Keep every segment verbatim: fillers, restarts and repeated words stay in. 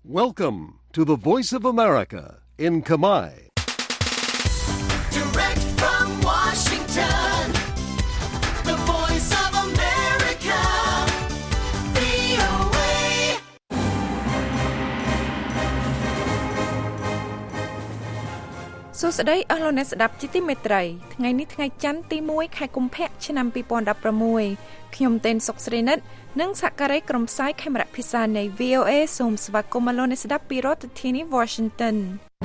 Welcome to the Voice of America in Khmer. Direct from Washington, the Voice of America, វី អូ เอ សួស្តីអស់លោកអ្នកស្ដាប់ជាទីមេត្រីថ្ងៃនេះថ្ងៃច័ន្ទទីមួយខែកុម្ភៈឆ្នាំពីរពាន់ដប់ប្រាំមួយខ្ញុំតេនសុកស្រីនិតនិងសហការីក្រុមផ្សាយខេមរៈភាសានៃ វី អូ เอ សូមស្វាគមន៍លោកអ្នកស្ដាប់ពីរដ្ឋធានី Washington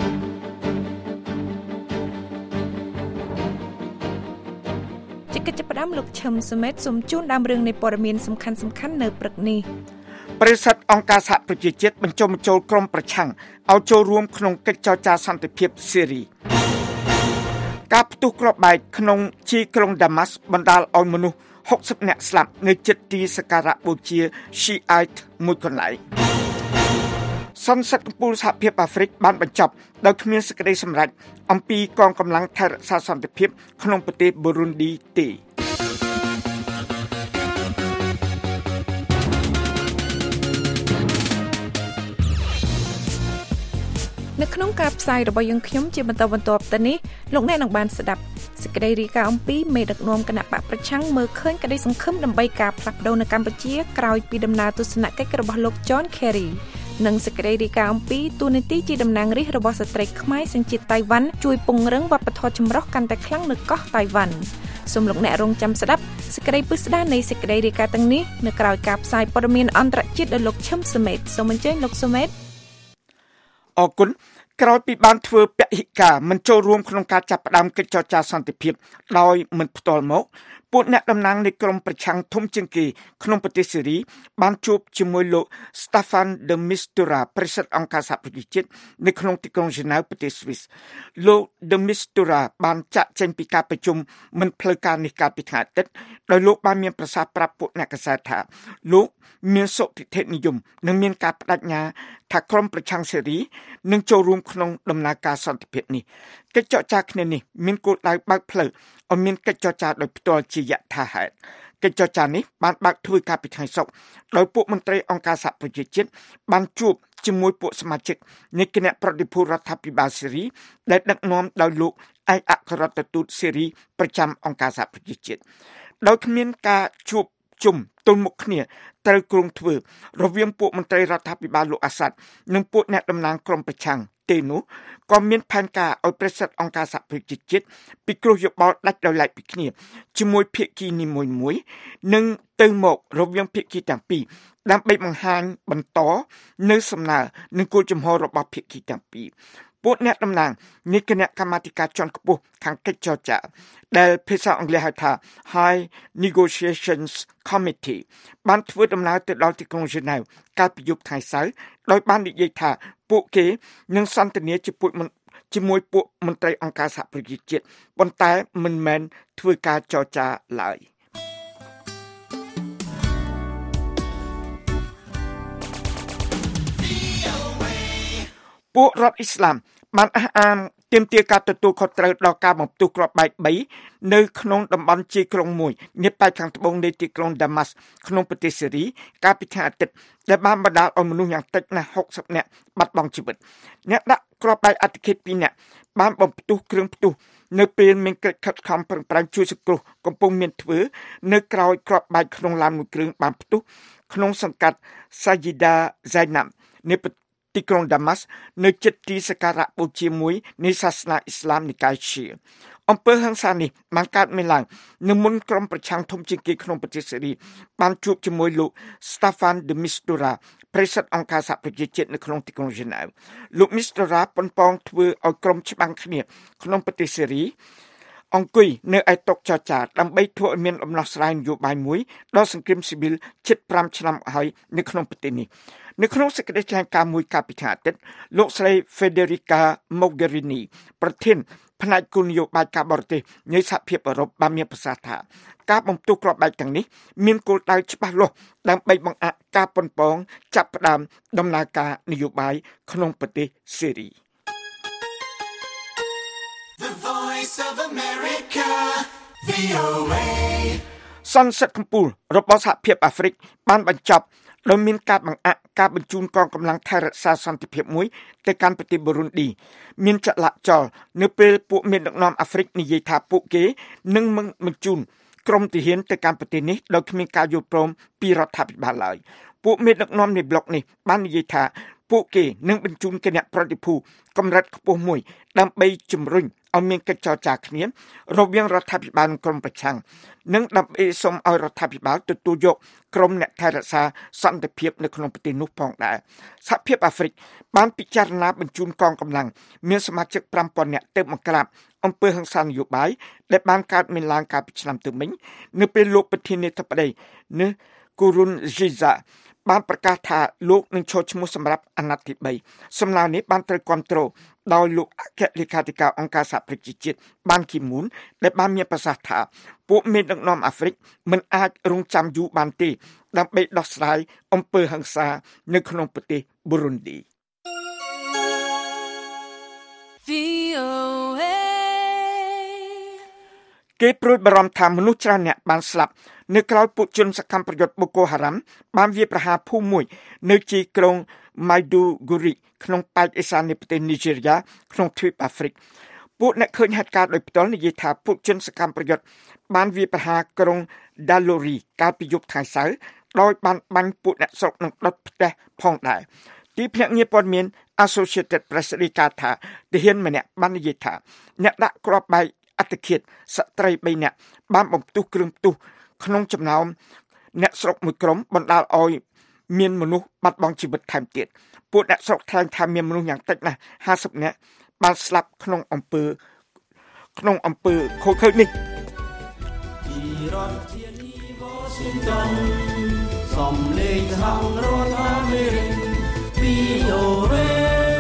ជាកិច្ចផ្ដាំលោកឈឹមសមេតសូមជូនដើមរឿងនៃព័ត៌មានសំខាន់ៗនៅព្រឹកនេះបរិស័ទអង្គការសហប្រជាជាតិបញ្ចុះបញ្ចូលក្រុមប្រឆាំងឲ្យចូលរួមក្នុងកិច្ចចរចាសន្តិភាពស៊េរីការផ្ទុះគ្រាប់បែកក្នុងជីក្រុងដាម៉ាស់បណ្ដាលឲ្យមនុស្សហុកសិបនាក់ស្លាប់នៅជិតទីសក្ការៈបូជា Shiite មួយកន្លែងសន្និសីទកំពូលសហភាពអាហ្វ្រិកបានបញ្ចប់ដោយគ្មានសេចក្តីសម្រេចអំពីកងកម្លាំងថែរក្សាសន្តិភាពក្នុងប្រទេសប៊ូរុនឌីទេនៅក្នុងការផ្សាយរបស់យើងខ្ញុំជាបន្តបន្ទាប់ទៅនេះលោកអ្នកនឹងបានស្ដាប់សេចក្តីរាយការណ៍អំពីមេដឹកនាំគណៈបកប្រឆាំងមើលឃើញក្តីសង្ឃឹមដើម្បីការផ្លាស់ប្ដូរនៅកម្ពុជាក្រោយពីដំណើរទស្សនកិច្ចរបស់លោក John Kerry និងសេចក្តីរាយការណ៍អំពីទូនាទីជាតំណាងរាស្ត្ររបស់ស្ត្រីខ្មែរសញ្ជាតិតៃវ៉ាន់ជួយពង្រឹងវប្បធម៌ចម្រុះកាន់តែខ្លាំងនៅកោះតៃវ៉ាន់សូមលោកអ្នករងចាំស្ដាប់សេចក្តីពិស្ដារនៃសេចក្តីរាយការណ៍ទាំងនេះនៅក្រៅការផ្សាយព័ត៌មានអន្តរជាតិដោយលោកឈឹមសមេតសូមអញ្ជើញលោកសមេតអរគុណក្រោយពីបានធ្វើពហិការមិនចូលរួមក្នុងការចាប់ផ្ដើមកិច្ចចរចាសន្តិភាពដោយមិនផ្ទាល់មកពួកអ្នកតំណាងនៃក្រុមប្រឆាំងធំជាងគេក្នុងប្រទេសស៊េរីបានជួបជាមួយលោក Staffan de Mistura ប្រធានអង្គការសហប្រជាជាតិនៅក្នុងទីក្រុង Geneva ប្រទេសស្វីសលោក de Mistura បានចាក់ចេញពីការប្រជុំមិនផ្លូវការនេះកាលពីថ្ងៃអាទិត្យដោយលោកបានមានប្រសាសន៍ប្រាប់ពួកអ្នកកាសែតថាលោកមានសុទិដ្ឋិនិយមនិងមានការបដិញ្ញាថាក្រុមប្រឆាំងស៊េរីនឹងចូលរួមក្នុងដំណើរការសន្តិភាពនេះកិច្ចចរចាគ្នានេះមានគោលដៅបើកផ្លូវឲ្យមានកិច្ចចរចាដោយផ្ទាល់ជាយថាហេតុកិច្ចចរចានេះបានបើកធ្វើការពីថ្ងៃសុក្រដោយពួកមន្ត្រីអង្គការសហប្រជាជាតិបានជួបជាមួយពួកសមាជិកនៃគណៈប្រតិភូរដ្ឋាភិបាលស៊េរីដែលដឹកនាំដោយលោកឯកអគ្គរដ្ឋទូតស៊េរីប្រចាំអង្គការសហប្រជាជាតិដោយគ្មានការជួបជុំទល់មុខគ្នាត្រូវគ្រោងធ្វើរវាងពួកមន្ត្រីរដ្ឋាភិបាលលោកអាសាត់និងពួកអ្នកតំណាងក្រុមប្រឆាំងទេនោះក៏មានផែនការឲ្យប្រសិទ្ធអង្គការសហប្រជាជាតិពិគ្រោះយោបល់ដាច់ដោយឡែកពីគ្នាជាមួយភាគីនីមួយៗនិងទៅមករវាងភាគីទាំងពីរដើម្បីបង្ហាញបន្តនៅសំណើនិងគោលជំហររបស់ភាគីទាំងពីរពួកអ្នកតំណាងនៃគណៈកម្មាធិការជាន់ខ្ពស់ខាងកិច្ចចរចាដែលភាសាអង់គ្លេសហៅថា High Negotiations Committee បានធ្វើដំណើរទៅដល់ទីក្រុង Geneva កាលពីយប់ថ្ងៃសៅរ៍ដោយបាននិយាយថាពួកគេនឹងសន្ទនាជាមួយពួកមន្ត្រីអង្គការសហប្រជាជាតិប៉ុន្តែមិនមែនធ្វើការចរចាឡើយពួករដ្ឋអ៊ីស្លាមបានអះអាងទាមទារការទទួលខុសត្រូវដល់ការបំផ្ទុះគ្រាប់បែកបីនៅក្នុងតំបន់ជាយក្រុងមួយនាប៉ែកខាងត្បូងនៃទីក្រុងដាម៉ាស់ក្នុងប្រទេសស៊េរីកាលពីថ្ងៃអាទិត្យដែលបានបណ្ដាលឲ្យមនុស្សយ៉ាងតិចណាស់ហុកសិបនាក់បាត់បង់ជីវិតអ្នកដាក់គ្រាប់បែកអតិថិជនពីរនាក់បានបំផ្ទុះគ្រឿងផ្ទុះនៅពេលមានកិច្ចខិតខំប្រឹងប្រែងជួយសង្គ្រោះកំពុងមានធ្វើនៅក្រោយគ្រាប់បែកក្នុងឡានមួយគ្រឿងបានផ្ទុះក្នុងសង្កាត់ Sayyida Zainab នៃទីក្រុងដាម៉ាស់នៅជិតទីសក្ការៈបូជាមួយនៃសាសនាអ៊ីស្លាមនិកាយឈីអំពើហិង្សានេះបានកើតមានឡើងនៅមុនក្រុមប្រឆាំងធំជាងគេក្នុងប្រទេសស៊េរីបានជួបជាមួយលោក Staffan de Mistura ប្រធានអង្គការសហប្រជាជាតិនៅក្នុងទីក្រុង Geneva លោក Mistura ប៉ុនប៉ងធ្វើឲ្យក្រុមច្បាំងគ្នាក្នុងប្រទេសស៊េរីអង្គុយនៅឯតុចរចាដើម្បីធ្វើឲ្យមានដំណោះស្រាយនយោបាយមួយដល់សង្គ្រាមស៊ីវិលជិតប្រាំឆ្នាំហើយនៅក្នុងប្រទេសនេះនៅក្នុងសេចក្តីថ្លែងការណ៍មួយកាលពីថ្ងៃអាទិត្យលោកស្រី Federica Mogherini ប្រធានផ្នែកគោលនយោបាយការបរទេសនៃសហភាពអឺរ៉ុបបានមានប្រសាសន៍ថាការបំផ្ទុះគ្រាប់បែកទាំងនេះមានគោលដៅច្បាស់លាស់ដើម្បីបង្អាក់ការប៉ុនប៉ងចាប់ផ្ដើមដំណើរការនយោបាយក្នុងប្រទេសស៊េរី The Voice of America វី អូ เอ សន្និសីទកំពូលរបស់សហភាពអាហ្វ្រិកបានបញ្ចប់ដោយមានការបង្អាក់ការបញ្ជូនកងកម្លាំងថែរក្សាសន្តិភាពមួយទៅកាន់ប្រទេសប៊ូរុនឌីមានចលនាចលនៅពេលពួកមានដឹកនាំអាហ្វ្រិកនិយាយថាពួកគេនឹងមិនបញ្ជូនក្រុមទាហានទៅកាន់ប្រទេសនេះដោយគ្មានការយល់ព្រមពីរដ្ឋាភិបាលឡើយពួកមានដឹកនាំនៃប្លុកនេះបាននិយាយថាពួកគេនឹងបញ្ជូនគណៈប្រតិភូកម្រិតខ្ពស់មួយដើម្បីជំរុញឲ្យមានកិច្ចចរចាគ្នារវាងរដ្ឋាភិបាលនិងក្រុមប្រឆាំងនិងដើម្បីសូមឲ្យរដ្ឋាភិបាលទទួលយកក្រុមអ្នកថែរក្សាសន្តិភាពនៅក្នុងប្រទេសនោះផងដែរសហភាពអាហ្វ្រិកបានពិចារណាបញ្ជូនកងកម្លាំងមានសមាជិកfive thousandនាក់ទៅបង្ក្រាបអំពើហិង្សានយោបាយដែលបានកើតមានឡើងកាលពីឆ្នាំទៅមិញនៅពេលលោកប្រធានាធិបតីនៅគូរុនហ្ស៊ីហ្សាបានប្រកាសថាលោកនឹងឈរឈ្មោះសម្រាប់អាណត្តិទីthreeសំណើនេះបានត្រូវគាំទ្រដោយលោកអគ្គលេខាធិការអង្គការសហប្រជាជាតិបានគីមូនដែលបានមានប្រសាសន៍ថាពួកមានដឹកនាំអាហ្វ្រិកមិនអាចរងចាំយូរបានទេដើម្បីដោះស្រាយអំពើហិង្សានៅក្នុងប្រទេសប៊ូរុនឌីគេព្រួយបារម្ភថាមនុស្សច្រើនអ្នកបានស្លាប់នៅក្រៅពួកជនសកម្មប្រយុទ្ធបូកូហារ៉ាំបានវាយប្រហារភូមិមួយនៅទីក្រុងម៉ៃឌូហ្គូរីក្នុងប៉ែកឦសាននៃប្រទេសនីជីរីយ៉ាក្នុងទ្វីបអាហ្វ្រិកពួកអ្នកឃើញហេតុការណ៍ដោយផ្ទាល់និយាយថាពួកជនសកម្មប្រយុទ្ធបានវាយប្រហារក្រុងដាឡូរីកាលពីយប់ថ្ងៃសៅរ៍ដោយបានបាញ់ពួកអ្នកស្រុកនិងដុតផ្ទះផងដែរទីភ្នាក់ងារព័ត៌មាន Associated Press រាយការណ៍ថាទាហានម្នាក់បាននិយាយថាអ្នកដាក់គ្រាប់បែកអត្តឃាតស្ត្រីthreeនាក់បានបំផ្ទុះគ្រឿងផ្ទុះក្នុងចំណោមអ្នកស្រុកមួយក្រុមបណ្ដាលឲ្យមានមនុស្សបាត់បង់ជីវិតថែមទៀតពួកអ្នកស្រុកថ្លែងថាមានមនុស្សយ៉ាងតិចណាស់fiftyនាក់បានស្លាប់ក្នុងអំពើក្នុងអំពើខូចខើចនេះពីរដ្ឋធានី Washington សំឡេងសហរដ្ឋអាមេរិក វី អូ เอ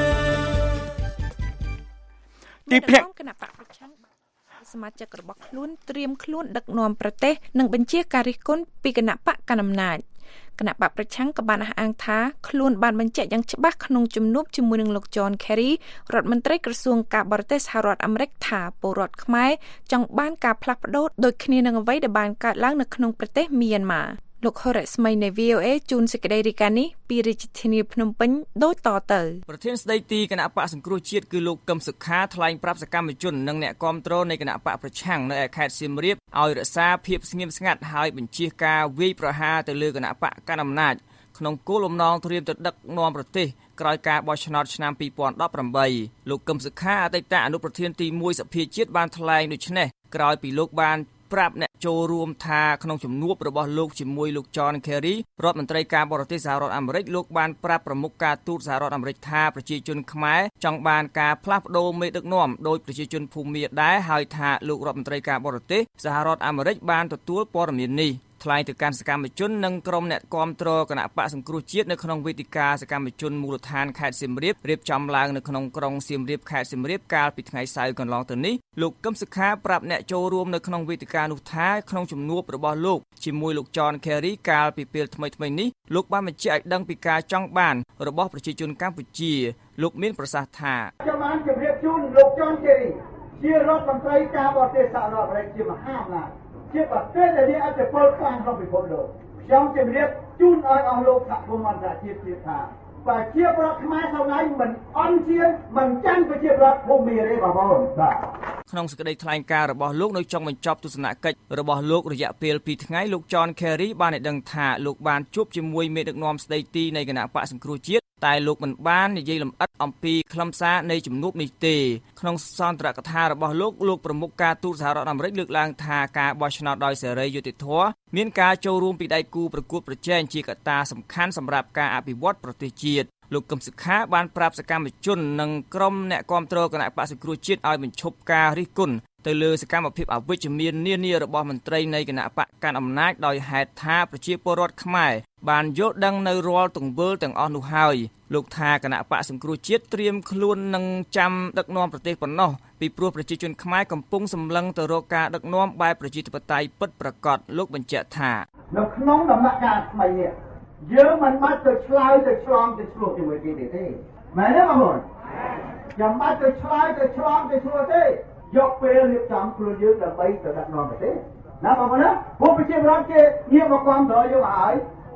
ទីភ្នាក់គណៈបកប្រឆាំងសមាជិករបស់ខ្លួនត្រៀមខ្លួនដឹកនាំប្រទេសនិងបញ្ជាការរិះគន់ពីគណៈបកកណ្ដាលអំណាចគណៈបកប្រឆាំងក៏បានអះអាងថាខ្លួនបានបញ្ជាក់យ៉ាងច្បាស់ក្នុងជំនួបជាមួយនឹងលោក John Kerry រដ្ឋមន្ត្រីក្រសួងការបរទេសសហរដ្ឋអាមេរិកថាពលរដ្ឋខ្មែរចង់បានការផ្លាស់ប្ដូរដូចគ្នានឹងអ្វីដែលបានកើតឡើងនៅក្នុងប្រទេសមីយ៉ាន់ម៉ាលោកហូរ៉េស្មីនៃ វី អូ เอ ជួនសេចក្តីរាយការណ៍នេះពីរាជធានីភ្នំពេញដូចតទៅប្រធានស្ដីទីគណៈបកសង្គ្រោះជាតិគឺលោកកឹមសុខាថ្លែងប្រាប់សកម្មជននិងអ្នកគាំទ្រនៃគណៈបកប្រឆាំងនៅខេត្តសៀមរាបឲ្យរក្សាភាពស្ងៀមស្ងាត់ហើយបញ្ជាការវាយប្រហារទៅលើគណៈបកកណ្ដាលអំណាចក្នុងគោលបំណងត្រៀមទៅដឹកនាំប្រទេសក្រោយការបោះឆ្នោតឆ្នាំtwo thousand eighteenលោកកឹមសុខាអតីតអនុប្រធានទីoneសភាជាតិបានថ្លែងដូចនេះក្រោយពីលោកបានប្រាប់អ្នកចូលរួមថាក្នុងជំនួបរបស់លោកជាមួយលោក John Kerry រដ្ឋមន្ត្រីការបរទេសសហរដ្ឋអាមេរិកលោកបានប្រាប់ប្រមុខការទូតសហរដ្ឋអាមេរិកថាប្រជាជនខ្មែរចង់បានការផ្លាស់ប្ដូរមេដឹកនាំដោយប្រជាជនភូមាដែរហើយថាលោករដ្ឋមន្ត្រីការបរទេសសហរដ្ឋអាមេរិកបានទទួលព័ត៌មាននេះថ្លែងទៅកាន់សកម្មជននិងក្រុមអ្នកគាំទ្រគណៈបកសង្គ្រោះជាតិនៅក្នុងវេទិកាសកម្មជនមូលដ្ឋានខេត្តសៀមរាបរៀបចំឡើងនៅក្នុងក្រុងសៀមរាបខេត្តសៀមរាបកាលពីថ្ងៃសៅរ៍កន្លងទៅនេះលោកកឹមសុខាប្រាប់អ្នកចូលរួមនៅក្នុងវេទិកានោះថាក្នុងជំនួបរបស់លោកជាមួយលោក John Kerry កាលពីពេលថ្មីៗនេះលោកបានបញ្ជាក់ឲ្យដឹងពីការចង់បានរបស់ប្រជាជនកម្ពុជាលោកមានប្រសាសន៍ថាខ្ញុំបានជម្រាបជូនលោក John Kerry ជារដ្ឋមន្ត្រីការបរទេសសហរដ្ឋអាមេរិកជាមហាអំណាចជាប្រទេសដែលមានអធិបតេយ្យខ្លាំងក្នុងពិភពលោកខ្ញុំជម្រាបជូនឲ្យអស់លោកសហគមន៍អន្តរជាតិជាថាប្រជាពលរដ្ឋខ្មែរsau nàyមិនអន់ជាមិនចាញ់ប្រជាពលរដ្ឋភូមិទេបងប្អូនបាទក្នុងសេចក្តីថ្លែងការណ៍របស់លោកនៅចុងបញ្ចប់ទស្សនកិច្ចរបស់លោករយៈពេលtwoថ្ងៃលោក John Kerry បានឲ្យដឹងថាលោកបានជួបជាមួយមេដឹកនាំស្ដីទីនៃគណៈបកសង្គ្រោះជាតិតែលោកមិនបាននិយាយលម្អិតអំពីខ្លឹមសារនៃជំនួបនេះទេក្នុងសន្ទរកថារបស់លោកលោកប្រមុខការទូតសហរដ្ឋអាមេរិកលើកឡើងថាការបោះឆ្នោតដោយសេរីយុត្តិធម៌មានការចូលរួមពីដៃគូប្រកួតប្រជែងជាកត្តាសំខាន់សម្រាប់ការអភិវឌ្ឍប្រទេសជាតិលោកកឹមសុខាបានប្រាប់សកម្មជននិងក្រុមអ្នកគាំទ្រគណៈបក្សសង្គ្រោះជាតិឲ្យបញ្ឈប់ការរិះគន់ទៅលើសកម្មភាពអវិជ្ជមាននានារបស់មន្ត្រីនៃគណៈបកកាន់អំណាចដោយហេតុថាប្រជាពលរដ្ឋខ្មែរបានយល់ដឹងនៅរាល់ទង្វើទាំងអស់នោះហើយលោកថាគណៈបកសង្គ្រោះជាតិត្រៀមខ្លួននឹងចាំដឹកនាំប្រទេសប៉ុណ្ណោះពីព្រោះប្រជាជនខ្មែរកំពុងសម្លឹងទៅរកការដឹកនាំបែបប្រជាធិបតេយ្យពិតប្រាកដលោកបញ្ជាក់ថានៅក្នុងដំណាក់កាលថ្មីនេះយើងមិនបាច់ទៅឆ្លើយទៅឆ្លងទៅឆ្លោះជាមួយគេទេមែនទេបងប្អូនចាំបាច់ទៅឆ្លើយទៅឆ្លងទៅឆ្លោះទេយកពេលរៀបចំខ្លួនយើងដើម្បីទៅដឹកនាំប្រទេសណាបងប្អូនណាពួកប្រជាពលរដ្ឋគេងាកមកគាំទ្រយើងហើយ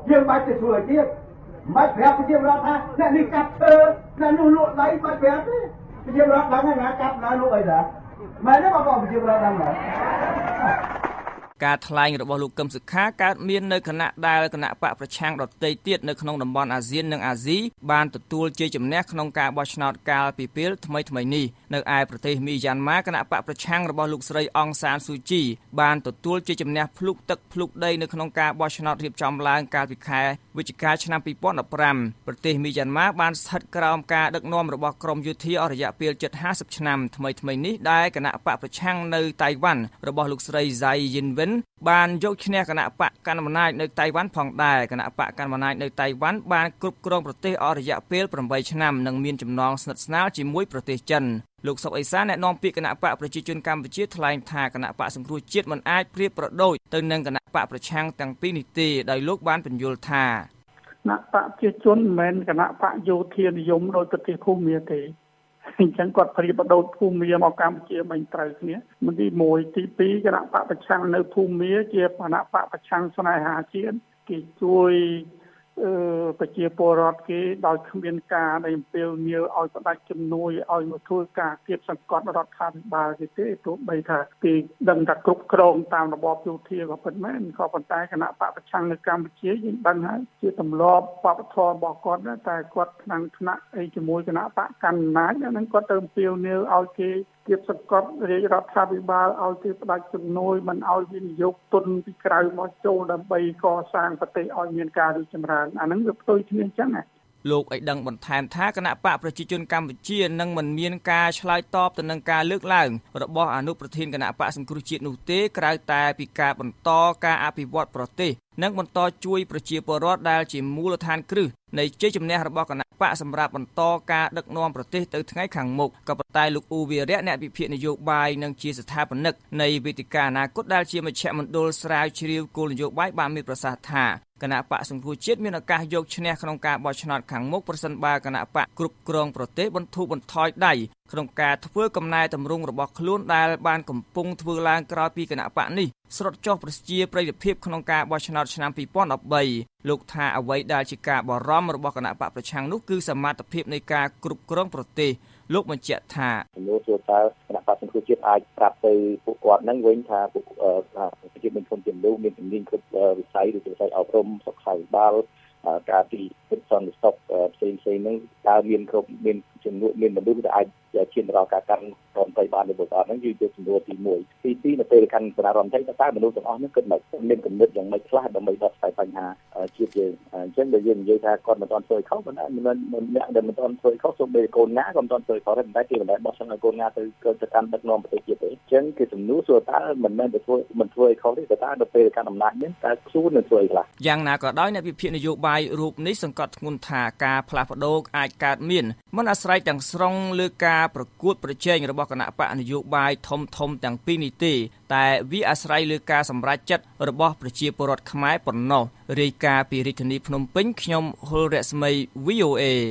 យើងបាច់ទៅធ្វើឲ្យទៀតមិនប្រាប់ប្រជាពលរដ្ឋថាអ្នកនេះកាប់ឈើអ្នកនោះលក់ដីមិនប្រាប់ទេប្រជាពលរដ្ឋដឹងហើយណាកាប់ណាលក់អីដែរមែនទេបងប្អូនប្រជាពលរដ្ឋដឹងដែរការថ្លែងរបស់លោកកឹមសុខាកើតមាននៅគណៈដែលគណៈបកប្រឆាំងដទៃទៀតនៅក្នុងតំបន់អាស៊ាននិងអាស៊ីបានទទួលជ័យជំនះក្នុងការបោះឆ្នោតកាលពីពេលថ្មីថ្មីនេះនៅឯប្រទេសមីយ៉ាន់ម៉ាគណៈបកប្រឆាំងរបស់លោកស្រីអង្សានស៊ូជីបានទទួលជ័យជំនះភ្លុកទឹកភ្លុកដីនៅក្នុងការបោះឆ្នោតរៀបចំឡើងកាលពីខែវិច្ឆិកាឆ្នាំពីរពាន់ដប់ប្រាំប្រទេសមីយ៉ាន់ម៉ាបានស្ថិតក្រោមការដឹកនាំរបស់ក្រមយោធាអស់រយៈពេលជិតហាសិបឆ្នាំថ្មីថ្មីនេះដែលគណៈបកប្រឆាំងនៅតៃវ៉ាន់របស់លោកស្រីហ្សៃយិនវិនបានយកឈ្នះគណៈបកកណ្ដាលអំណាចនៅតៃវ៉ាន់ផងដែរគណៈបកកណ្ដាលអំណាចនៅតៃវ៉ាន់បានគ្រប់គ្រងប្រទេសអស់រយៈពេលប្រាំបីឆ្នាំនិងមានចំណងស្និទ្ធស្នាលជាមួយប្រទេសចិនលោកសុកអេសានអ្នកនាំពាក្យគណៈបកប្រជាជនកម្ពុជាថ្លែងថាគណៈបកសង្គ្រោះជាតិមិនអាចប្រៀបប្រដូចទៅនឹងគណៈបកប្រឆាំងទាំងពីរនេះទេដោយលោកបានបញ្យល់ថាគណៈបកប្រជាជនមិនមែនគណៈបកយោធានិយមដោយប្រទេសភូមាទេអញ្ចឹងគាត់ប្រៀបបដូរភូមាមកកម្ពុជាមិនត្រូវគ្នាមិនទីមួយទីពីរគណៈបកប្រឆាំងនៅភូមាជាគណៈបកប្រឆាំងស្នេហាជាតិគេជួយអឺប្រជាពលរដ្ឋគេដោយគ្មានការដែលអំពាវនាវឲ្យផ្ដាច់ជំនួយឲ្យមកធ្វើការគៀបសង្កត់រដ្ឋាភិបាលគេទេទោះបីថាគេដឹងថាគ្រប់គ្រងតាមរបបយោធាក៏ពិតមែនក៏ប៉ុន្តែគណៈបកប្រឆាំងនៅកម្ពុជាយើងដឹងហើយជាទម្លាប់បព្វធម៌របស់គាត់តែគាត់ថ្នាក់ថ្នាក់អីជាមួយគណៈបកកណ្ដាលអំណាចហ្នឹងគាត់ទៅអំពាវនាវឲ្យគេគៀបសង្កត់រាជរដ្ឋាភិបាលឲ្យគេផ្ដាច់ជំនួយមិនឲ្យវិនិយោគទុនពីក្រៅមកចូលដើម្បីកសាងប្រទេសឲ្យមានការរីកចម្រើនអាហ្នឹងវាផ្ទុយគ្នាអញ្ចឹងណាលោកឲ្យដឹងបន្ថែមថាគណៈបកប្រជាជនកម្ពុជានឹងមិនមានការឆ្លើយតបទៅនឹងការលើកឡើងរបស់អនុប្រធានគណៈបកសង្គ្រោះជាតិនោះទេក្រៅតែពីការបន្តការអភិវឌ្ឍប្រទេសនិងបន្តជួយប្រជាពលរដ្ឋដែលជាមូលដ្ឋានគ្រឹះនៃជ័យជំនះរបស់គណៈបកសម្រាប់បន្តការដឹកនាំប្រទេសទៅថ្ងៃខាងមុខក៏ប៉ុន្តែលោកអ៊ូវីរៈអ្នកវិភាគនយោបាយនិងជាស្ថាបនិកនៃវេទិកាអនាគតដែលជាមជ្ឈមណ្ឌលស្រាវជ្រាវគោលនយោបាយបានមានប្រសាសន៍ថាគណៈបកសង្គ្រោះជាតិមានឱកាសយកឈ្នះក្នុងការបោះឆ្នោតខាងមុខប្រសិនបើគណៈបកគ្រប់គ្រងប្រទេសបន្ធូរបន្ថយដៃក្នុងការធ្វើកំណែតម្រង់របស់ខ្លួនដែលបានកំពុងធ្វើឡើងក្រោយពីគណៈបកនេះស្រុតចុះប្រជាប្រិយភាពក្នុងការបោះឆ្នោតឆ្នាំពីរពាន់ដប់បីលោកថាអ្វីដែលជាការបារម្ភរបស់គណៈបកប្រឆាំងនោះគឺសមត្ថភាពនៃការគ្រប់គ្រងប្រទេសលោកបញ្ជាក់ថាចំនួនចូលតើគណៈបកសង្គ្រោះជាតិអាចប្រាប់ទៅពួកគាត់នឹងវិញថាពួកប្រជាជនមានគុណជំនួយមានជំនាញគ្រប់វិស័យដូចជាវិស័យអប់រំសុខាភិបាលការទីពិសន្តិសុខផ្សេងផ្សេងហ្នឹងតើមានគ្រប់មានចំនួនមានមនុស្សដែលអាចឈានទៅដល់ការកាន់រដ្ឋមន្ត្រីបានឬអត់ហ្នឹងគឺជាចំនួនទីមួយទីពីរនៅពេលកាន់គណៈរដ្ឋមន្ត្រីតើមនុស្សទាំងអស់ហ្នឹងគិតមិនមានគំនិតយ៉ាងម៉េចខ្លះដើម្បីដោះស្រាយបញ្ហាជាតិយើងអញ្ចឹងបើយើងនិយាយថាគាត់មិនទាន់ធ្វើខុសប៉ុន្តែមិនអ្នកដែលមិនទាន់ធ្វើខុសសូម្បីកូនណាក៏មិនទាន់ធ្វើខុសដែរប៉ុន្តែគេមិនដែលបោះឆ្នោតឲ្យកូនណាទៅទៅកាន់ដឹកនាំប្រទេសជាតិទេអញ្ចឹងគឺសំណួរសួរតើមិនមែនទៅធ្វើមិនធ្វើឲ្យខុសទេតែតើនៅពេលកាន់អំណាចនេះតើខ្លួននឹងធ្វើអីខ្លះយ៉ាងណាក៏ដោយអ្នកវិភាគនយោបាយរូបនេះសង្កត់ធ្ងន់ថាការផ្លាស់ប្ដូរអាចកើតមានមិនអាស្រ័យទាំងស្រុងលើការប្រកួតប្រជែងរបស់គណៈបកនយោបាយធំធំទាំងពីរនេះទេតែវាអាស្រ័យលើការសម្រេចចិត្តរបស់ប្រជាពលរដ្ឋខ្មែរប៉ុណ្ណោះរាយការណ៍ពីរាជធានីភ្នំពេញខ្ញុំហុលរស្មី វី អូ អេ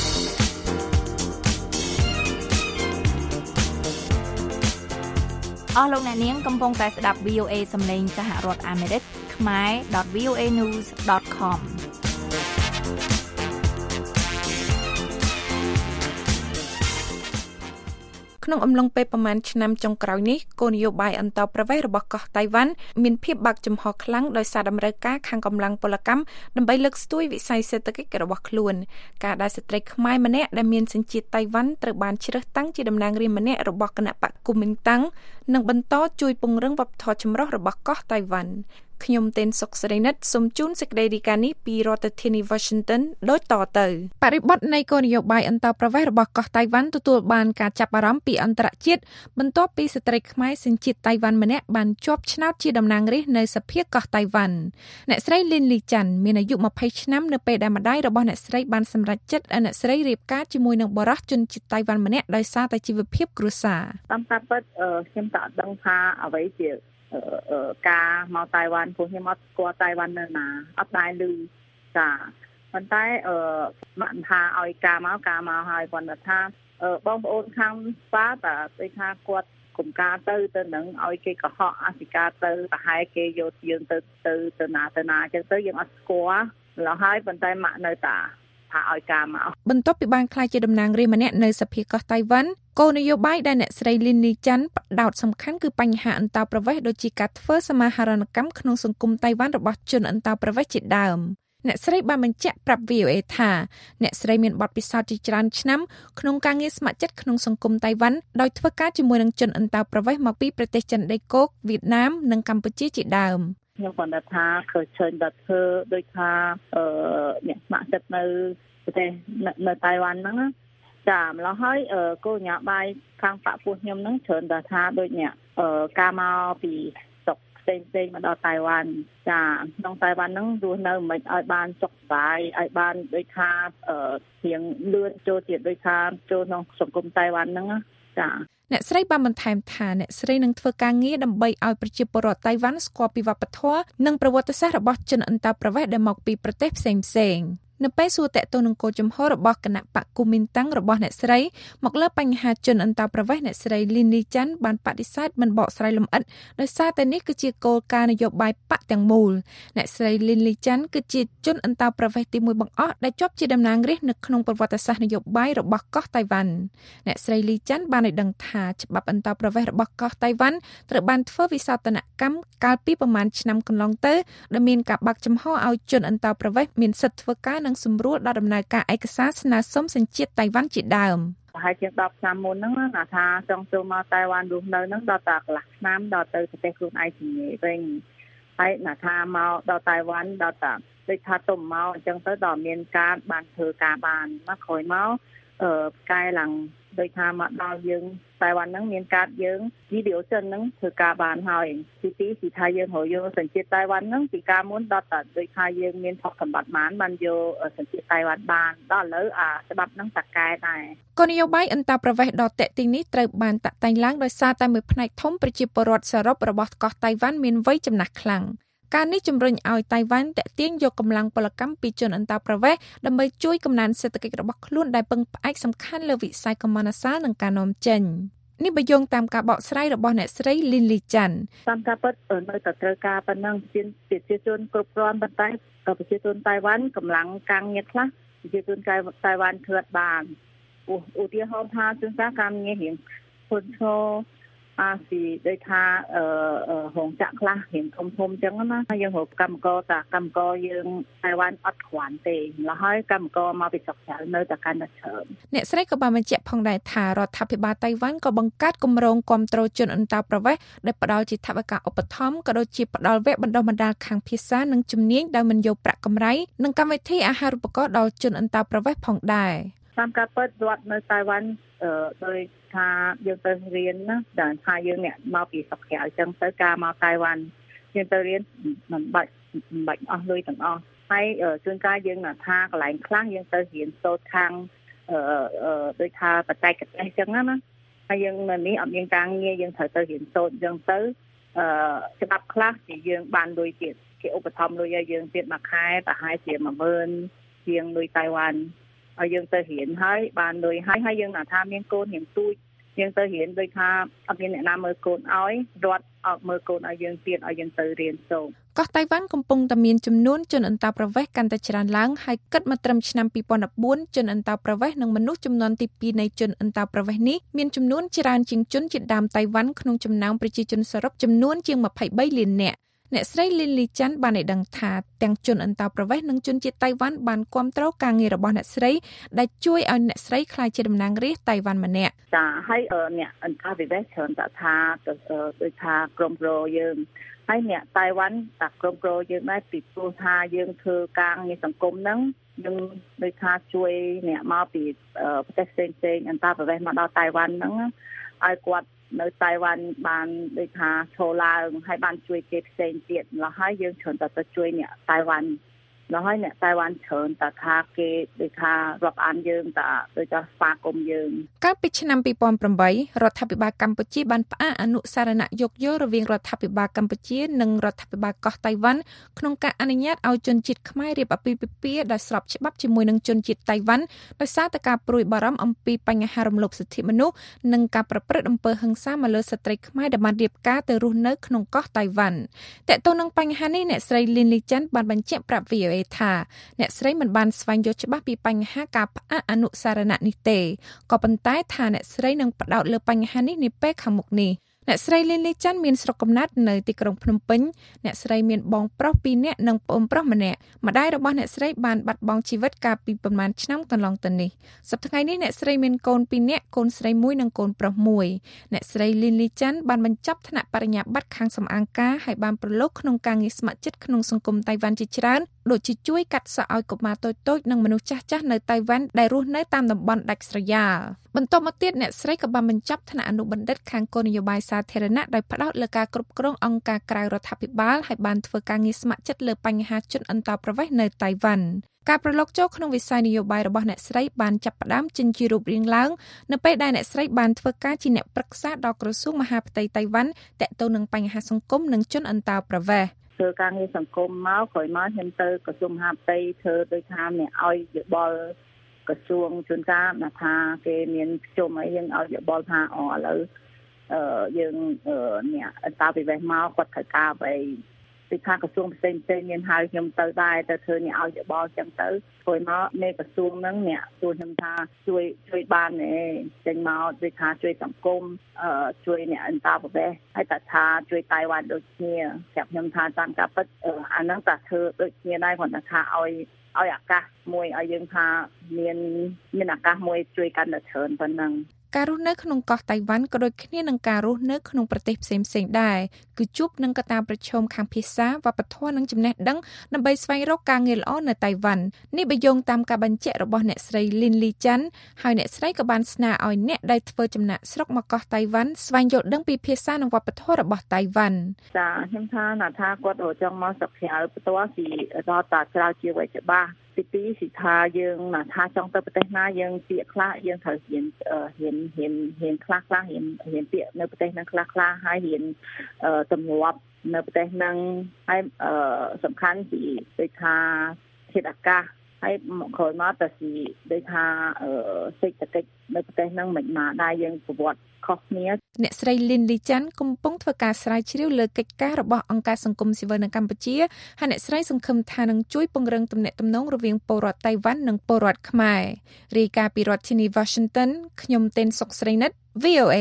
អស់លោកអ្នកនាងកំពុងតែស្ដាប់ វី អូ អេ សំឡេងសហរដ្ឋអាមេរិកខ្មែរ ដត វី អូ អេ news ដត comក្នុងអំឡុងពេលប្រមាណឆ្នាំចុងក្រោយនេះគោលនយោបាយអន្តរប្រវេសន៍របស់កោះតៃវ៉ាន់មានភាពបាក់ចំហខ្លាំងដោយសារតម្រូវការខាងកម្លាំងពលកម្មដើម្បីលើកស្ទួយវិស័យសេដ្ឋកិច្ចរបស់ខ្លួនការដែលស្ត្រីខ្មែរម្នាក់ដែលមានសញ្ជាតិតៃវ៉ាន់ត្រូវបានជ្រើសតាំងជាតំណាងរាស្ត្រម្នាក់របស់គណៈបកគូមីងតាំងនិងបន្តជួយពង្រឹងវប្បធម៌ចម្រុះរបស់កោះតៃវ៉ាន់ខ្ញុំទេនសុកសេរីនិតសូមជូនសេចក្តីរាយការណ៍នេះពីរដ្ឋធានី Washington ដូចតទៅបរិបទនៃគោលនយោបាយអន្តរប្រវេសន៍របស់កោះតៃវ៉ាន់ទទួលបានការចាប់អារម្មណ៍ពីអន្តរជាតិបន្ទាប់ពីស្ត្រីខ្មែរសញ្ជាតិតៃវ៉ាន់ម្នាក់បានជាប់ឆ្នោតជាតំណាងរាស្ត្រនៅសភាកោះតៃវ៉ាន់អ្នកស្រីលីនលីចាន់មានអាយុម្ភៃឆ្នាំនៅពេលដែលម្ដាយរបស់អ្នកស្រីបានសម្រេចចិត្តឲ្យអ្នកស្រីរៀបការជាមួយនឹងបរិសុទ្ធជនជាតិតៃវ៉ាន់ម្នាក់ដោយសារតែជីវភាពគ្រួសារតាមការពិតខ្ញុំក៏អត់ដឹងថាអ្វីជាការមកតៃវ៉ាន់ពួកខ្ញុំអត់ស្គាល់តៃវ៉ាន់នៅណាអត់ដែរឮចាប៉ុន្តែអឺមកថាឲ្យការមកការមកហើយគាត់ថាបងប្អូនខាងស្ប៉ាតាគេថាគាត់គុំការទៅទៅនឹងឲ្យគេកុហកអធិការទៅប្រហែលគេយកយើងទៅទៅទៅណាទៅណាអញ្ចឹងទៅយើងអត់ស្គាល់ឡើយហើយប៉ុន្តែម៉ាក់នៅតាថាឲ្យការមកបន្ទាប់ពីបានក្លាយជាតំណាងរាស្ត្រម្នាក់នៅសភាកោះតៃវ៉ាន់គោលនយោបាយដែលអ្នកស្រីលីនលីចាន់ផ្ដោតសំខាន់គឺបញ្ហាអន្តោប្រវេសន៍ដូចជាការធ្វើសមាហរណកម្មក្នុងសង្គមតៃវ៉ាន់របស់ជនអន្តោប្រវេសន៍ជាដើមអ្នកស្រីបានបញ្ជាក់ប្រាប់ វី អូ អេ ថាអ្នកស្រីមានបទពិសោធន៍ជាច្រើនឆ្នាំក្នុងការងារស្ម័គ្រចិត្តក្នុងសង្គមតៃវ៉ាន់ដោយធ្វើការជាមួយនឹងជនអន្តោប្រវេសន៍មកពីប្រទេសចិនដីគោកវៀតណាមនិងកម្ពុជាជាដើមខ្ញុំបានថាឃើញឃើញដល់ធ្វើដូចថាអឺអ្នកស្ម័គ្រចិត្តនៅប្រទេសនៅតៃវ៉ាន់ហ្នឹងចាម្ល៉េះហើយគោលនយោបាយខាងបកពួកខ្ញុំហ្នឹងច្រើនតែថាដូចអ្នកអឺការមកពីស្រុកផ្សេងផ្សេងមកដល់តៃវ៉ាន់ចាក្នុងតៃវ៉ាន់ហ្នឹងរស់នៅមិនឲ្យបានសុខសប្បាយឲ្យបានដូចថាអឺជាងលឿនចូលទៀតដូចថាចូលក្នុងសង្គមតៃវ៉ាន់ហ្នឹងចាអ្នកស្រីបានបន្ថែមថាអ្នកស្រីនឹងធ្វើការងារដើម្បីឲ្យប្រជាពលរដ្ឋតៃវ៉ាន់ស្គាល់ពីវប្បធម៌និងប្រវត្តិសាស្ត្ររបស់ជនអន្តោប្រវេសន៍ដែលមកពីប្រទេសផ្សេងៗនៅពេលសួរតាក់ទងនឹងគោលជំហររបស់គណៈបកគូមីនតាំងរបស់អ្នកស្រីមកលើបញ្ហាជនអន្តោប្រវេសន៍អ្នកស្រីលីនលីចាន់បានបដិសេធមិនបកស្រាយលម្អិតដោយសារតែនេះគឺជាគោលការណ៍នយោបាយបកទាំងមូលអ្នកស្រីលីនលីចាន់គឺជាជនអន្តោប្រវេសន៍ទីមួយបង្អស់ដែលជាប់ជាតំណាងរាស្ត្រនៅក្នុងប្រវត្តិសាស្ត្រនយោបាយរបស់កោះតៃវ៉ាន់អ្នកស្រីលីចាន់បានឲ្យដឹងថាច្បាប់អន្តោប្រវេសន៍របស់កោះតៃវ៉ាន់ត្រូវបានធ្វើវិសោធនកម្មកាលពីប្រមាណឆ្នាំកន្លងទៅដែលមានការបើកចំហឲ្យជនអន្តោប្រវេសន៍មានសិទ្ធិធ្វើការនិងសម្រួលដល់ដំណើរការឯកសារស្នើសុំសញ្ជាតិតៃវ៉ាន់ជាដើមប្រហែលជាដប់ឆ្នាំមុនហ្នឹងណាថាចង់ចូលមកតៃវ៉ាន់រស់នៅហ្នឹងដល់តែកន្លះឆ្នាំដល់ទៅប្រទេសខ្លួនឯងជំនាញវិញហើយណាថាមកដល់តៃវ៉ាន់ដល់តែដូចថាទុំមកអញ្ចឹងទៅដល់មានការបានធ្វើការបានមកក្រោយមកអឺកែឡើងដូចថាមកដល់យើងតៃវ៉ាន់ហ្នឹងមានការយើងវីដេអូចិនហ្នឹងធ្វើការបានហើយទីពីរគឺថាយើងរកយកសញ្ជាតិតៃវ៉ាន់ហ្នឹងពីការមុនដល់តែដូចថាយើងមានផុសសម្បត្តិបានបានយកសញ្ជាតិតៃវ៉ាន់បានដល់ឥឡូវអាច្បាប់ហ្នឹងតកែដែរគោលនយោបាយអន្តោប្រវេសន៍ដ៏តេទីងនេះត្រូវបានតាក់តែងឡើងដោយសារតែមួយផ្នែកធំប្រជាពលរដ្ឋសរុបរបស់កោះតៃវ៉ាន់មានវ័យចំណាស់ខ្លាំងការនេះជំរុញឲ្យតៃវ៉ាន់តាក់ទាញយកកម្លាំងពលកម្មពីជនអន្តោប្រវេសន៍ដើម្បីជួយកំណើនសេដ្ឋកិច្ចរបស់ខ្លួនដែលពឹងផ្អែកសំខាន់លើវិស័យកម្មនសាលនិងការនាំចេញនេះបើយោងតាមការបកស្រាយរបស់អ្នកស្រីលីនលីចាន់តាមការពិតនៅតែត្រូវការប៉ុណ្ណឹងប្រជាជនគ្រប់គ្រាន់ប៉ុន្តែប្រជាជនតៃវ៉ាន់កម្លាំងការងារខ្លះប្រជាជនតៃវ៉ាន់ធ្វើបានឧទាហរណ៍ថាជួនកាលការងាររៀងធន់ធ្ងរអាស៊ីដូចថាអឺហងចាក់ខ្លះរៀងធំធំអញ្ចឹងណាយើងរកកម្មករតាកម្មករយើងតៃវ៉ាន់អត់គ្រាន់ទេម្ល៉េះហើយកម្មករមកពីស្រុកក្រៅនៅតែកាន់តែច្រើនអ្នកស្រីក៏បានបញ្ជាក់ផងដែរថារដ្ឋាភិបាលតៃវ៉ាន់ក៏បង្កើតគម្រោងគាំទ្រជនអន្តោប្រវេសន៍ដែលផ្ដល់ជាថវិកាឧបត្ថម្ភក៏ដូចជាផ្ដល់វគ្គបណ្ដុះបណ្ដាលខាងភាសានិងជំនាញដោយមិនយកប្រាក់កម្រៃនិងកម្មវិធីអាហារូបករណ៍ដល់ជនអន្តោប្រវេសន៍ផងដែរតាមការពិតរដ្ឋនៅតៃវ៉ាន់អឺដោយថាយើងទៅរៀនណាតែថាយើងអ្នកមកពីស្រុកក្រៅអញ្ចឹងទៅការមកតៃវ៉ាន់យើងទៅរៀនមិនបាច់មិនបាច់អស់លុយទាំងអស់ហើយជួនកាលយើងថាកន្លែងខ្លះយើងទៅរៀនសូត្រខាងអឺដូចថាបច្ចេកទេសអញ្ចឹងណាហើយយើងនៅនេះអត់មានការងារយើងត្រូវទៅរៀនសូត្រអញ្ចឹងទៅអឺច្បាប់ខ្លះthìយើងបានលុយទៀតគេឧបត្ថម្ភលុយឲ្យយើងទៀតមួយខែប្រហែលជា មួយម៉ឺន ជាងលុយតៃវ៉ាន់ឲ្យយើងទៅរៀនហើយបានលុយហើយហើយយើងថាមានកូនរៀងទូចយើងទៅរៀនដូចថាអត់មានអ្នកណាមើលកូនឲ្យរត់អត់មើលកូនឲ្យយើងទៀតឲ្យយើងទៅរៀនសូត្រកោះតៃវ៉ាន់កំពុងតែមានចំនួនជនអន្តោប្រវេសន៍កាន់តែច្រើនឡើងហើយគិតមកត្រឹមឆ្នាំពីរពាន់ដប់បួនជនអន្តោប្រវេសន៍និងមនុស្សចំនួនទីពីរនៃជនអន្តោប្រវេសន៍នេះមានចំនួនច្រើនជាងជនជាតិដើមតៃវ៉ាន់ក្នុងចំណោមប្រជាជនសរុបចំនួនជាងម្ភៃបីលាននាក់អ្នកស្រីលីនលីចាន់បានឲ្យដឹងថាទាំងជនអន្តោប្រវេសន៍និងជនជាតិតៃវ៉ាន់បានគាំទ្រការងាររបស់អ្នកស្រីដែលជួយឲ្យអ្នកស្រីក្លាយជាតំណាងរាស្ត្រតៃវ៉ាន់ម្នាក់ចាហើយអ្នកអន្តោប្រវេសន៍ច្រើនតែថាដូចថាក្រុមគ្រួយើងហើយអ្នកតៃវ៉ាន់តែក្រុមគ្រួយើងដែរពីព្រោះថាយើងធ្វើការងារសង្គមហ្នឹងយើងដូចថាជួយអ្នកមកពីប្រទេសផ្សេងៗអន្តោប្រវេសន៍មកដល់តៃវ៉ាន់ហ្នឹងឲ្យគាត់នៅតៃវ៉ាន់បានដូចថាឈរឡើងហើយបានជួយគេផ្សេងទៀតម្ល៉េះហើយយើងច្រើនតែទៅជួយអ្នកតៃវ៉ាន់ដល់ហើយអ្នកតៃវ៉ាន់ច្រើនតែថាគេដូចថារាប់អានយើងតែដូចថាស្វាគមន៍យើងកាលពីឆ្នាំពីរពាន់ប្រាំបីរដ្ឋាភិបាលកម្ពុជាបានផ្អាកអនុសារណៈយោគយល់រវាងរដ្ឋាភិបាលកម្ពុជានិងរដ្ឋាភិបាលកោះតៃវ៉ាន់ក្នុងការអនុញ្ញាតឲ្យជនជាតិខ្មែររៀបអាពាហ៍ពិពាហ៍ដោយស្របច្បាប់ជាមួយនឹងជនជាតិតៃវ៉ាន់ដោយសារតែការព្រួយបារម្ភអំពីបញ្ហារំលោភសិទ្ធិមនុស្សនិងការប្រព្រឹត្តអំពើហិង្សាមកលើស្ត្រីខ្មែរដែលបានរៀបការទៅរស់នៅក្នុងកោះតៃវ៉ាន់តើតើនឹងបញ្ហានេះអ្នកស្រីលីនលីចាន់បានបញ្ជាក់ប្រាប់ វី អូ អេ ថាអ្នកស្រីមិនបានស្វែងយល់ច្បាស់ពីបញ្ហាការផ្អាកអនុសារណៈនេះទេក៏ប៉ុន្តែថាអ្នកស្រីនឹងផ្ដោតលើបញ្ហានេះនាពេលខាងមុខនេះអ្នកស្រីលីនលីចាន់មានស្រុកកំណើតនៅទីក្រុងភ្នំពេញអ្នកស្រីមានបងប្រុសពីរនាក់និងប្អូនប្រុសម្នាក់ម្ដាយរបស់អ្នកស្រីបានបាត់បង់ជីវិតកាលពីប្រមាណឆ្នាំកន្លងទៅនេះសប្តាហ៍ថ្ងៃនេះអ្នកស្រីមានកូនពីរនាក់កូនស្រីមួយនិងកូនប្រុសមួយអ្នកស្រីលីនលីចាន់បានបញ្ចប់ថ្នាក់បរិញ្ញាបត្រខាងសម្អាងការហើយបានប្រឡូកក្នុងការងារស្ម័គ្រចិត្តក្នុងសង្គមតៃវ៉ាន់ជាច្រើនដូចជាជួយកាត់សក់ឲ្យកុមារតូចៗនិងមនុស្សចាស់ៗនៅតៃវ៉ាន់ដែលរស់នៅតាមតំបន់ដាច់ស្រយាលបន្ទាប់មកទៀតអ្នកស្រីក៏បានបញ្ចប់ថ្នាក់អនុបណ្ឌិតខាងគោលនយោបាយសាធារណៈដោយផ្ដោតលើការគ្រប់គ្រងអង្គការក្រៅរដ្ឋាភិបាលហើយបានធ្វើការងារស្ម័គ្រចិត្តលើបញ្ហាជនអន្តោប្រវេសន៍នៅតៃវ៉ាន់ការប្រឡូកចូលក្នុងវិស័យនយោបាយរបស់អ្នកស្រីបានចាប់ផ្ដើមចេញជារូបរាងឡើងនៅពេលដែលអ្នកស្រីបានធ្វើការជាអ្នកប្រឹក្សាដល់ក្រសួងមហាផ្ទៃតៃវ៉ាន់ទាក់ទងនឹងបញ្ហាសង្គមនិងជនអន្តោប្រវេសន៍ធ្វើការងារសង្គមមកក្រោយមកខ្ញុំទៅក្រសួងមហាផ្ទៃធ្វើដោយថាអ្នកឲ្យយោបល់ក្រសួងជួនកាលថាគេមានប្រជុំអីយើងឲ្យយោបល់ថាអូឥឡូវអឺយើងអ្នកអន្តោប្រវេសន៍មកគាត់ត្រូវការអ្វីពីថាក្រសួងផ្សេងផ្សេងមានហៅខ្ញុំទៅដែរទៅធ្វើអ្នកឲ្យយោបល់ចឹងទៅព្រោះមកនៃក្រសួងហ្នឹងអ្នកជួយខ្ញុំថាជួយជួយបានទេចេញមកដូចថាជួយសង្គមអឺជួយអ្នកអន្តោប្រវេសន៍ហើយតែថាជួយតៃវ៉ាន់ដូចគ្នាប្រាប់ខ្ញុំថាតាមការពិតអាហ្នឹងតែធ្វើដូចគ្នាដែរគាត់ថាឲ្យឲ្យឱកាសមួយឲ្យយើងថាមានមានឱកាសមួយជួយកាន់តែច្រើនប៉ុណ្ណឹងការរស់នៅក្នុងកោះតៃវ៉ាន់ក៏ដូចគ្នានឹងការរស់នៅក្នុងប្រទេសផ្សេងៗដែរគឺជួបនឹងកត្តាប្រឈមខាងភាសាវប្បធម៌និងចំណេះដឹងដើម្បីស្វែងរកការងារល្អនៅតៃវ៉ាន់នេះបើយោងតាមការបញ្ជាក់របស់អ្នកស្រីលីនលីចាន់ហើយអ្នកស្រីក៏បានស្នើឲ្យអ្នកដែលធ្វើចំណាក់ស្រុកមកកោះតៃវ៉ាន់ស្វែងយល់ដឹងពីភាសានិងវប្បធម៌របស់តៃវ៉ាន់ចាខ្ញុំថាណាថាគាត់ចង់មកស្រុកក្រៅផ្ទាល់ពីរត់តាច្រៅជាវិជ្ជាច្បាស់ទីពីរសិថាយើងណាថាចង់ទៅប្រទេសណាយើងពាក្យខ្លះយើងត្រូវរៀនរៀនរៀនរៀនខ្លះខ្លះរៀនរៀនពាក្យនៅប្រទេសហ្នឹងខ្លះខ្លះហើយរៀនទម្លាប់នៅប្រទេសហ្នឹងហើយសំខាន់ពីដូចថាធាតុអាកាសហើយក្រោយមកតែស៊ីដូចថាសេដ្ឋកិច្ចនៅប្រទេសហ្នឹងមិនមកដែរយើងប្រវត្តិខុសគ្នាអ្នកស្រីលីនលីចាន់កំពុងធ្វើការស្រាវជ្រាវលើកិច្ចការរបស់អង្គការសង្គមស៊ីវិលនៅកម្ពុជាហើយអ្នកស្រីសង្ឃឹមថានឹងជួយពង្រឹងទំនាក់ទំនងរវាងពលរដ្ឋតៃវ៉ាន់និងពលរដ្ឋខ្មែររាយការណ៍ពីរដ្ឋធានី Washington ខ្ញុំទេនសុកស្រីនិត វី អូ អេ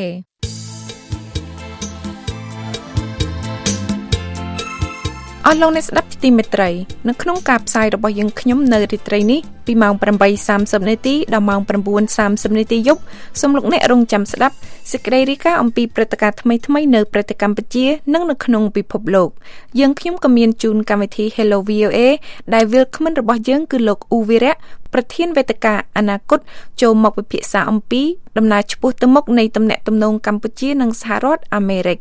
អស់លោកអ្នកស្ដាប់ទីមេត្រីនៅក្នុងការផ្សាយរបស់យើងខ្ញុំនៅរាត្រីនេះពីម៉ោង ប្រាំបីសាមសិប នាទីដល់ម៉ោង ប្រាំបួនសាមសិប នាទីយប់សូមលោកអ្នករងចាំស្ដាប់សេចក្តីរាយការណ៍អំពីព្រឹត្តិការណ៍ថ្មីៗនៅប្រទេសកម្ពុជានិងនៅក្នុងពិភពលោកយើងខ្ញុំក៏មានជូនកម្មវិធី Hello វី អូ អេ ដែលវាគ្មិនរបស់យើងគឺលោកអ៊ូវីរៈប្រធានវេទិកាអនាគតចូលមកពិភាក្សាអំពីដំណើរឆ្ពោះទៅមុខនៃទំនាក់ទំនងកម្ពុជានិងសហរដ្ឋអាមេរិក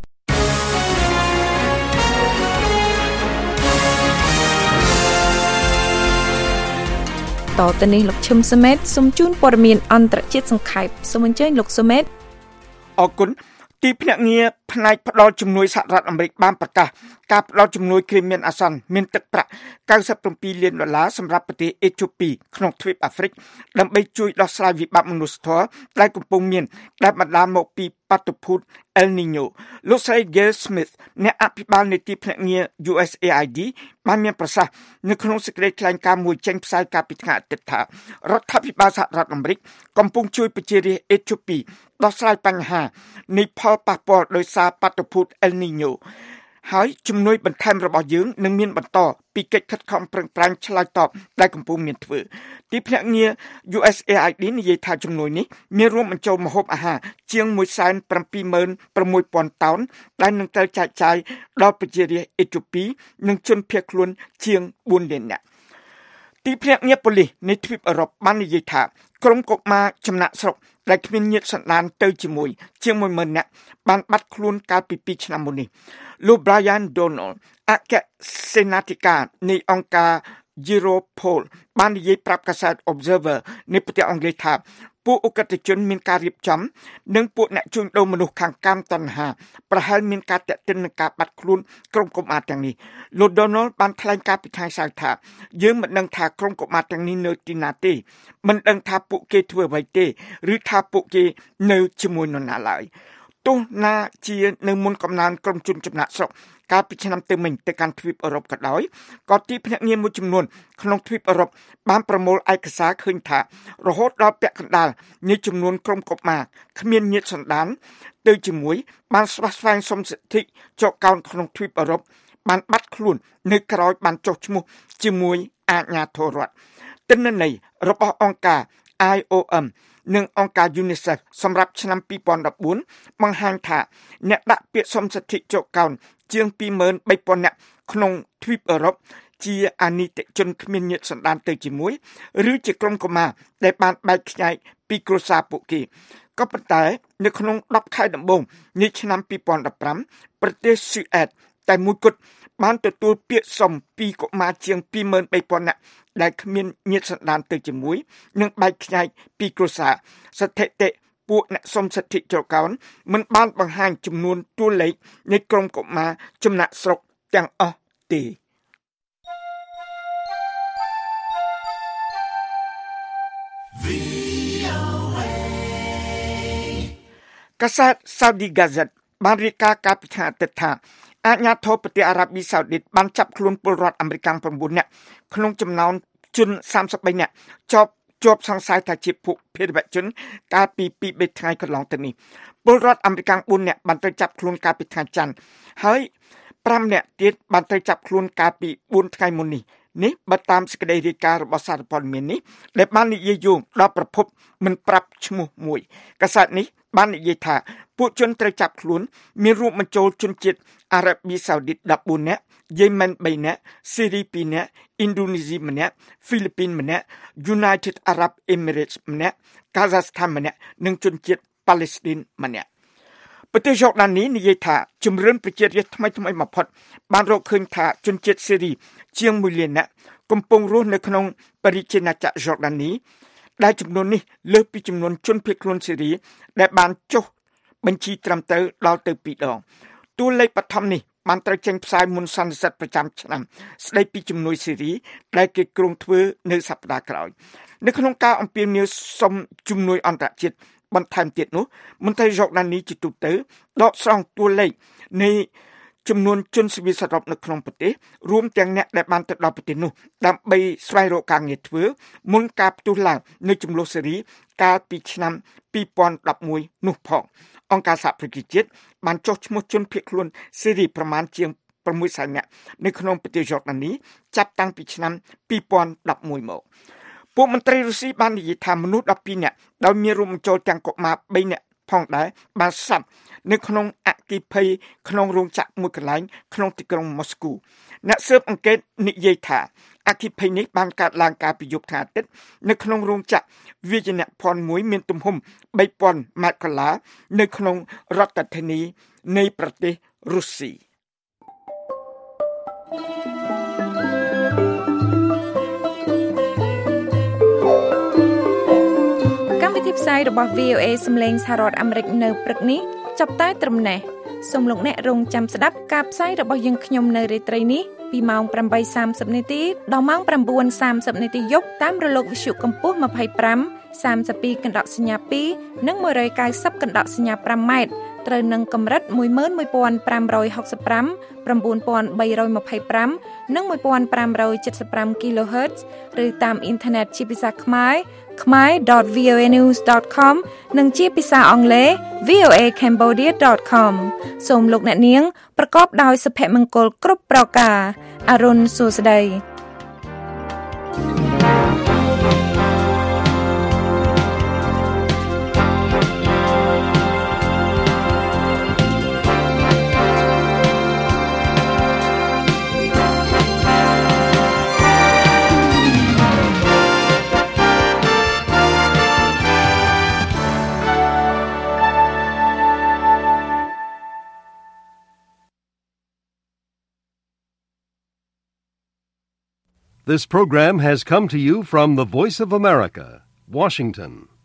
តទៅនេះលោកឈឹមសុមេតសូមជូនព័ត៌មានអន្តរជាតិសង្ខេបសូមអញ្ជើញលោកសុមេតអរគុណទីភ្នាក់ងារផ្នែកផ្ដល់ជំនួយសហរដ្ឋអាមេរិកបានប្រកាសការផ្ដល់ជំនួយគ្រាមានអាសន្នមានទឹកប្រាក់កៅសិប៧លានដុល្លារសម្រាប់ប្រទេសអេត្យូពីក្នុងទ្វីបអាហ្វ្រិកដើម្បីជួយដោះស្រាយវិបត្តិមនុស្សធម៌ដែលកំពុងមានដែលបណ្ដាលមកពីបាតុភូត El Niño លោកស្រី Gail Smith អ្នកអភិបាលនៃទីភ្នាក់ងារ យូ អេស អេ អាយ ឌី បានមានប្រសាសន៍នៅក្នុងសេចក្តីថ្លែងការណ៍មួយចេញផ្សាយកាលពីថ្ងៃអាទិត្យថារដ្ឋាភិបាលសហរដ្ឋអាមេរិកកំពុងជួយប្រជារាស្ត្រអេត្យូពីដោះស្រាយបញ្ហានៃផលប៉ះពាល់ដោយសារបាតុភូត El Niño ហើយជំនួយបន្ថែមរបស់យើងនឹងមានបន្តពីកិច្ចខិតខំប្រឹងប្រែងឆ្លើយតបដែលកំពុងមានធ្វើទីភ្នាក់ងារ យូ អេស អេ អាយ ឌី និយាយថាជំនួយនេះមានរួមបញ្ចូលម្ហូបអាហារជាង មួយសែនប្រាំពីរម៉ឺនប្រាំមួយពាន់ តោនដែលនឹងត្រូវចែកចាយដល់ប្រជារាស្ត្រអេត្យូពីនិងជនភៀសខ្លួនជាងបួនលាននាក់ទីភ្នាក់ងារប៉ូលីសនៃទ្វីបអឺរ៉ុបបាននិយាយថាក្រុមកុមារចំណាក់ស្រុកដែលគ្មានញាតិសន្តានទៅជាមួយជាង មួយម៉ឺន នាក់បានបាត់ខ្លួនកាលពីពីរឆ្នាំមុននេះលោក Brian Donald អគ្គសេនាធិការនៃអង្គការ Europol បាននិយាយប្រាប់កាសែត Observer នៃប្រទេសអង់គ្លេសថាពួកអ ுக ្រិតជនមានការរៀបចំនិងពួកអ្នកជួញដូរមនុស្សខាងកាមតណ្ហាប្រហែលមានការតាក់ទិននឹងការបាត់ខ្លួនក្រុមកុមារទាំងនេះលោក Donald បានថ្លែងការពីថ្ងៃសៅរ៍ថាយើងមិនដឹងថាក្រុមកុមារទាំងនេះនៅទីណាទេមិនដឹងថាពួកគេធ្វើអ្វីទេឬថាពួកគេនៅជាមួយនរណាឡើយទោះណាជានៅមុនកំណើនក្រុមជនចំណាក់ស្រុកកាលពីឆ្នាំទៅមិញទៅកាន់ទ្វីបអឺរ៉ុបក៏ដោយក៏ទីភ្នាក់ងារមួយចំនួនក្នុងទ្វីបអឺរ៉ុបបានប្រមូលឯកសារឃើញថារហូតដល់ពាក់កណ្ដាលនៃចំនួនក្រុមកុមារគ្មានញាតិសន្តានទៅជាមួយបានស្វះស្វែងសុំសិទ្ធិចកកោនក្នុងទ្វីបអឺរ៉ុបបានបាត់ខ្លួននៅក្រោយបានចុះឈ្មោះជាមួយអាជ្ញាធររដ្ឋទិន្នន័យរបស់អង្គការ I O M និងអង្គការ UNICEF សម្រាប់ឆ្នាំពីរពាន់ដប់បួនបង្ហាញថាអ្នកដាក់ពាក្យសុំសិទ្ធិចកកោនជាង ពីរម៉ឺនបីពាន់ នាក់ក្នុងទ្វីបអឺរ៉ុបជាអានីតិជនគ្មានញាតិសន្តានទៅជាមួយឬជាក្រុមកុមារដែលបានបែកខ្ញែកពីគ្រួសារពួកគេក៏ប៉ុន្តែនៅក្នុងដប់ខែដំបូងនៃឆ្នាំពីរពាន់ដប់ប្រាំប្រទេសស៊ុយអែតតែមួយគត់បានទទួលពាក្យសុំពីកុមារជាង ពីរម៉ឺនបីពាន់ នាក់ដែលគ្មានញាតិសន្តានទៅជាមួយនិងបែកខ្ញែកពីគ្រួសារស្ថិតិពួកអ្នកសុំសិទ្ធិចកកោនមិនបានបង្ហាញចំនួនតួលេខនៃក្រុមកុមារចំណាក់ស្រុកទាំងអស់ទេកាសែត Saudi Gazette បានរាយការណ៍កាលពីថ្ងៃអាទិត្យថាអាជ្ញាធរប្រទេសអារ៉ាប៊ីសាអូឌីតបានចាប់ខ្លួនពលរដ្ឋអាមេរិក៩នាក់ក្នុងចំណោមជនសាមសិបបីនាក់ជាប់ជាប់សង្ស័យថាជាពួកភេរវជនកាលពីពីរបីថ្ងៃកន្លងទៅនេះពលរដ្ឋអាមេរិកបួននាក់បានត្រូវចាប់ខ្លួនកាលពីថ្ងៃច័ន្ទហើយប្រាំនាក់ទៀតបានត្រូវចាប់ខ្លួនកាលពីបួនថ្ងៃមុននេះនេះបើតាមសេចក្តីរាយការណ៍របស់សារព័ត៌មាននេះដែលបាននិយាយយោងដល់ប្រភពមិនប្រាប់ឈ្មោះមួយកាសែតនេះបាននិយាយថាពួកជនត្រូវចាប់ខ្លួនមានរួមបញ្ចូលជនជាតិអារ៉ាប៊ីសាអូឌីតដប់បួននាក់យេម៉ែនបីនាក់ស៊ីរីពីរនាក់ឥណ្ឌូនេស៊ីម្នាក់ហ្វីលីពីនម្នាក់ United Arab Emirates ម្នាក់កាហ្សាស្ថានម្នាក់និងជនជាតិប៉ាឡេស្ទីនម្នាក់ប្រទេសយ៉ូដាននេះនិយាយថាជំរឿនប្រជារាស្ត្រថ្មីថ្មីបំផុតបានរកឃើញថាជនជាតិសេរីជាងមួយលាននាក់កំពុងរស់នៅក្នុងបរិជាណាចក្រយ៉ូដាននេះដែលចំនួននេះលើសពីចំនួនជនភៀសខ្លួនសេរីដែលបានចុះបញ្ជីត្រឹមត្រូវដល់ទៅពីរដងតួលេខបឋមនេះបានត្រូវចេញផ្សាយមុនសន្និសីទប្រចាំឆ្នាំស្ដីពីជំនួយសេរីដែលគេគ្រោងធ្វើនៅសប្តាហ៍ក្រោយនៅក្នុងការអំពាវនាវសុំជំនួយអន្តរជាតិបន្ថែមទៀតនោះមន្ត្រីយ៉ូដាននេះជាទូទៅដកស្រង់តួលេខនៃចំនួនជនស៊ីវិលសរុបនៅក្នុងប្រទេសរួមទាំងអ្នកដែលបានទៅដល់ប្រទេសនោះដើម្បីស្វែងរកការងារធ្វើមុនការផ្ទុះឡើងនៃចំនួនសេរីកាលពីឆ្នាំពីរពាន់ដប់មួយនោះផងអង្គការសហប្រជាជាតិបានចុះឈ្មោះជនភៀសខ្លួនសេរីប្រមាណជាងប្រាំមួយសែននាក់នៅក្នុងប្រទេសយ៉ូដាននេះចាប់តាំងពីឆ្នាំពីរពាន់ដប់មួយមកពួកមន្ត្រីរុស្ស៊ីបាននិយាយថាមនុស្សដប់ពីរនាក់ដោយមានរួមបញ្ចូលទាំងកុមារបីនាក់ផងដែរបានស្លាប់នៅក្នុងអគ្គិភ័យក្នុងរោងចក្រមួយកន្លែងក្នុងទីក្រុងម៉ូស្គូអ្នកស៊ើបអង្កេតនិយាយថាអគ្គិភ័យនេះបានកើតឡើងកាលពីយប់ថ្ងៃអាទិត្យនៅក្នុងរោងចក្រវិជ្ជាភ័ណ្ឌមួយមានទំហំបីពាន់ម៉ែត្រកន្លះនៅក្នុងរដ្ឋធានីនៃប្រទេសរុស្ស៊ីកម្មវិធីផ្សាយរបស់ វី អូ អេ សំឡេងសហរដ្ឋអាមេរិកនៅព្រឹកនេះចាប់តែត្រឹមនេះសូមលោកអ្នករងចាំស្ដាប់ការផ្សាយរបស់យើងខ្ញុំនៅរាត្រីនេះពីម៉ោងប្រាំបីសាមសិបនាទីដល់ម៉ោងប្រាំបួនសាមសិបនាទីយប់តាមរលកវិទ្យុកម្ពស់ ម្ភៃប្រាំ សាមសិបពីរកណ្ដកសញ្ញាពីរនិងមួយរយកៅសិបកណ្ដកសញ្ញាប្រាំម៉ែត្រត្រូវនឹងកម្រិតមួយម៉ឺនមួយពាន់ប្រាំរយហកសិបប្រាំ ៩ពាន់បីរយម្ភៃប្រាំ និងមួយពាន់ប្រាំរយседមប្រាំ kilohertz ឬតាមអ៊ីនធឺណិតជាភាសាខ្មែរខ្មែរ ដត វី អូ เอ news ដត com និងជាភាសាអង់គ្លេស វី អូ เอ cambodia ដត com សូមលោកអ្នកនាងប្រកបដោយសុភមង្គលគ្រប់ប្រការអរុនសុស្ដី This program has come to you from the Voice of America, Washington.